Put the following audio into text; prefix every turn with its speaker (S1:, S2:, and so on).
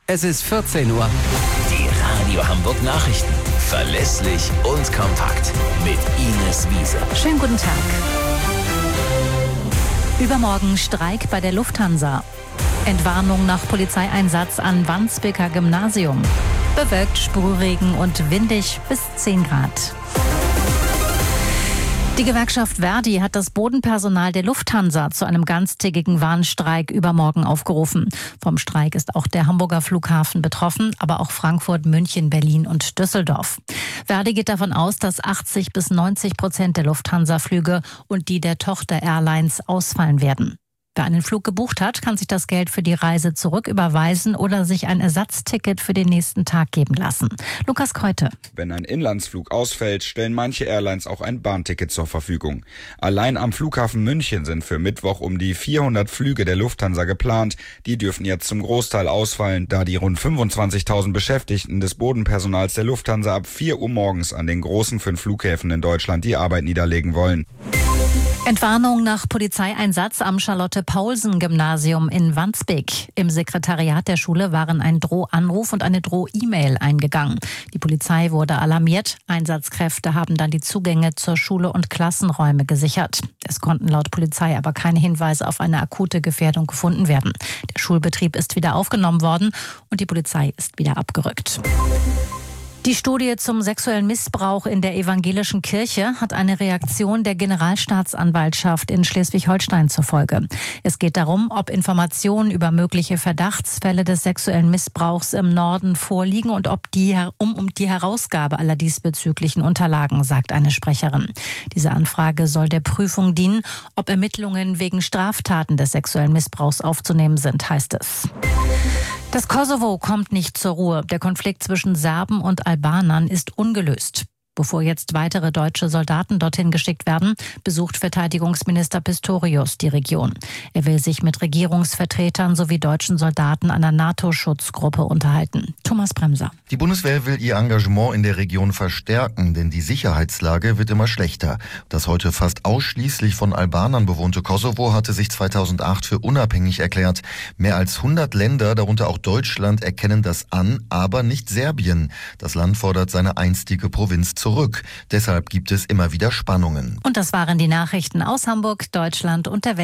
S1: Es ist 14 Uhr.
S2: Die Radio Hamburg Nachrichten. Verlässlich und kompakt. Mit Ines Wiese.
S3: Schönen guten Tag. Übermorgen Streik bei der Lufthansa. Entwarnung nach Polizeieinsatz an Wandsbeker Gymnasium. Bewölkt, Sprühregen und windig bis 10 Grad. Die Gewerkschaft ver.di hat das Bodenpersonal der Lufthansa zu einem ganztägigen Warnstreik übermorgen aufgerufen. Vom Streik ist auch der Hamburger Flughafen betroffen, aber auch Frankfurt, München, Berlin und Düsseldorf. ver.di geht davon aus, dass 80-90% der Lufthansa-Flüge und die der Tochter-Airlines ausfallen werden. Wer einen Flug gebucht hat, kann sich das Geld für die Reise zurücküberweisen oder sich ein Ersatzticket für den nächsten Tag geben lassen. Lukas Keute.
S4: Wenn ein Inlandsflug ausfällt, stellen manche Airlines auch ein Bahnticket zur Verfügung. Allein am Flughafen München sind für Mittwoch um die 400 Flüge der Lufthansa geplant. Die dürfen jetzt zum Großteil ausfallen, da die rund 25.000 Beschäftigten des Bodenpersonals der Lufthansa ab 4 Uhr morgens an den großen 5 Flughäfen in Deutschland die Arbeit niederlegen wollen.
S3: Entwarnung nach Polizeieinsatz am Charlotte-Paulsen-Gymnasium in Wandsbek. Im Sekretariat der Schule waren ein Drohanruf und eine Droh-E-Mail eingegangen. Die Polizei wurde alarmiert. Einsatzkräfte haben dann die Zugänge zur Schule und Klassenräume gesichert. Es konnten laut Polizei aber keine Hinweise auf eine akute Gefährdung gefunden werden. Der Schulbetrieb ist wieder aufgenommen worden und die Polizei ist wieder abgerückt. Die Studie zum sexuellen Missbrauch in der evangelischen Kirche hat eine Reaktion der Generalstaatsanwaltschaft in Schleswig-Holstein zur Folge. Es geht darum, ob Informationen über mögliche Verdachtsfälle des sexuellen Missbrauchs im Norden vorliegen und ob um die Herausgabe aller diesbezüglichen Unterlagen, sagt eine Sprecherin. Diese Anfrage soll der Prüfung dienen, ob Ermittlungen wegen Straftaten des sexuellen Missbrauchs aufzunehmen sind, heißt es. Das Kosovo kommt nicht zur Ruhe. Der Konflikt zwischen Serben und Albanern ist ungelöst. Bevor jetzt weitere deutsche Soldaten dorthin geschickt werden, besucht Verteidigungsminister Pistorius die Region. Er will sich mit Regierungsvertretern sowie deutschen Soldaten einer NATO-Schutzgruppe unterhalten. Thomas Bremser.
S5: Die Bundeswehr will ihr Engagement in der Region verstärken, denn die Sicherheitslage wird immer schlechter. Das heute fast ausschließlich von Albanern bewohnte Kosovo hatte sich 2008 für unabhängig erklärt. Mehr als 100 Länder, darunter auch Deutschland, erkennen das an, aber nicht Serbien. Das Land fordert seine einstige Provinz zurück. Deshalb gibt es immer wieder Spannungen.
S3: Und das waren die Nachrichten aus Hamburg, Deutschland und der Welt.